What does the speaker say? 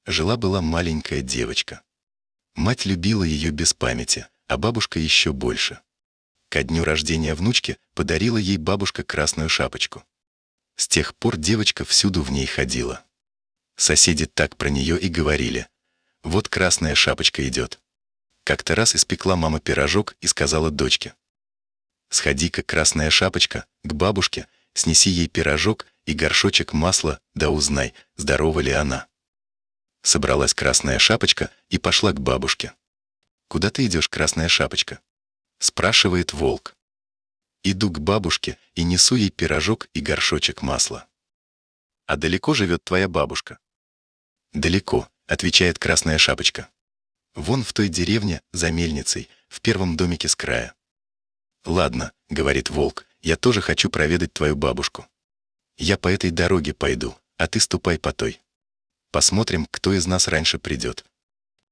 Жила-была маленькая девочка. Мать любила ее без памяти, а бабушка еще больше. Ко дню рождения внучки подарила ей бабушка красную шапочку. С тех пор девочка всюду в ней ходила. Соседи так про нее и говорили: «Вот красная шапочка идет». Как-то раз испекла мама пирожок и сказала дочке: «Сходи-ка, красная шапочка, к бабушке, снеси ей пирожок и горшочек масла, да узнай, здорова ли она». Собралась красная шапочка и пошла к бабушке. «Куда ты идешь, красная шапочка?» — спрашивает волк. «Иду к бабушке и несу ей пирожок и горшочек масла». «А далеко живет твоя бабушка?» «Далеко», — отвечает красная шапочка. «Вон в той деревне, за мельницей, в первом домике с края». «Ладно», — говорит волк, — «я тоже хочу проведать твою бабушку. Я по этой дороге пойду, а ты ступай по той. Посмотрим, кто из нас раньше придет».